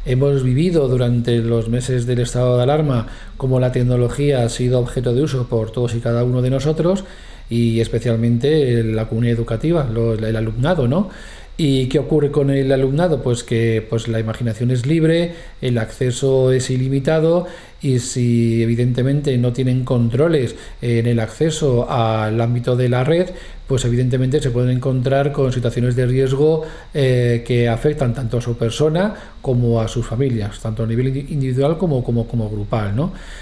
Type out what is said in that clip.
hemos vivido durante los meses del estado de alarma cómo la tecnología ha sido objeto de uso por todos y cada uno de nosotros y especialmente la comunidad educativa, el alumnado, ¿no? ¿Y qué ocurre con el alumnado? Pues que pues la imaginación es libre, el acceso es ilimitado y si evidentemente no tienen controles en el acceso al ámbito de la red, pues evidentemente se pueden encontrar con situaciones de riesgo que afectan tanto a su persona como a sus familias, tanto a nivel individual como grupal, ¿no?